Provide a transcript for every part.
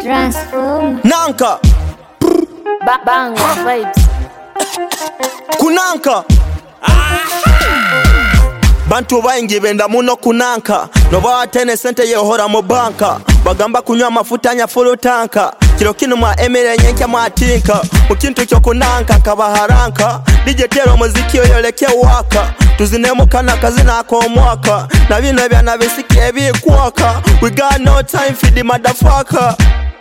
Transform. Nanka Bang vibes. kunanka bantu baingi benda muno kunanka noba atene sente yehora mu banka bagamba kunywa amafuta anya full tanka kilo kinu mwa emere nyenke matinka mukintu kyo kunanka kabaharanka dijetero muziki yoyoleke waka tuzinemu kana kazina akomwaka na bino bya nabisiki ebikwaka we got no time for the motherfucker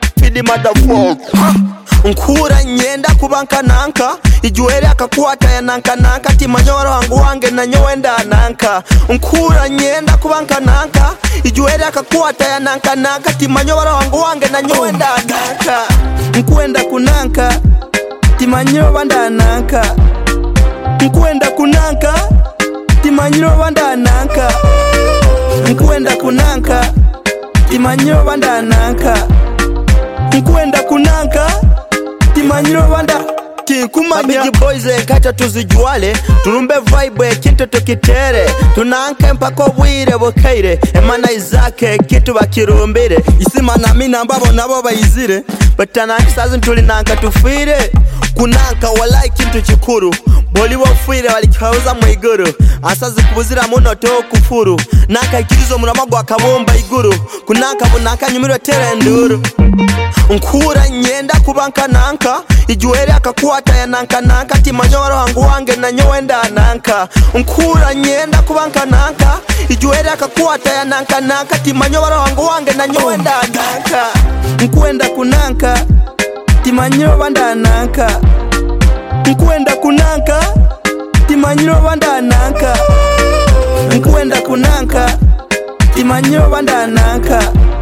nkura nyenda kubanka nanka ijuere akakwata ya nanka nanka timanyoro wangu wange na nyowenda nanka nkura nyenda kubanka nanka ijuere akakwata ya nanka nanka timanyoro wangu wange na nyowenda nanka nkwenda kunanka timanyoro wanda nanka nkwenda kunanka timanyoro wanda nanka nkwenda kunanka timanyoro wanda nanka nkwenda kunanka timanyiro wanda kikumanya big boys kata tuzijuale turumbe vibe kintu tukitere tunanka mpaka obwire bokaire emana izake kitu bakirumbire isimana mina mbabo nabo bayizire batana kisazi ntuli nanka tufire kunanka walai kintu kikuru boli wofire walikauza mwiguru asazi kubuzira muno to kufuru nanka ikirizo muramagwa kabomba iguru kunanka bunanka nyumiro tere nduru nkura nyenda kubanka nanka ijuere akakwata ya nanka nanka timanyoro wangu wange na nyowenda nanka nkura nyenda kubanka nanka ijuere akakwata ya nanka nanka timanyoro wangu wange na nyowenda nanka nkwenda kunanka timanyoro wanda nanka nkwenda kunanka timanyoro wanda nanka nkwenda kunanka timanyoro wanda nanka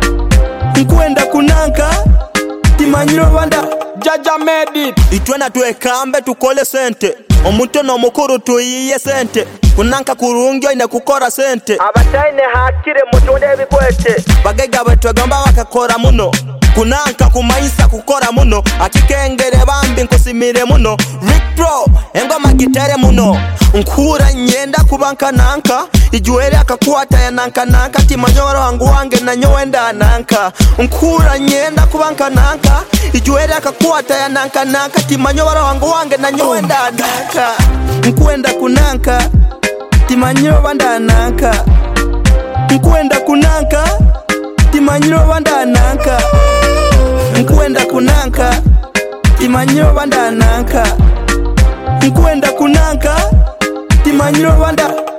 nkwenda kunanka timanyiro wanda jaja made it itwena tuekambe tukole sente omuntu no mukuru tuyiye sente kunanka kurungyo ine kukora sente abataine hakire mutonde bikwete bagega batwagamba bakakora muno kunanka kumaisa kukora muno akikengere bambi nkusimire muno Rick Pro engoma gitere muno nkura nyenda kubanka nanka ijuere akakwata ya nanka nanka timanyoro wangu wange na nyowenda nanka nkura nyenda kubanka nanka ijuere akakwata ya nanka nanka timanyoro wangu wange na nyowenda nanka nkwenda kunanka timanyoro wanda nanka nkwenda kunanka timanyoro wanda nanka nkwenda kunanka timanyiro wanda nanka nkwenda kunanka timanyiro wanda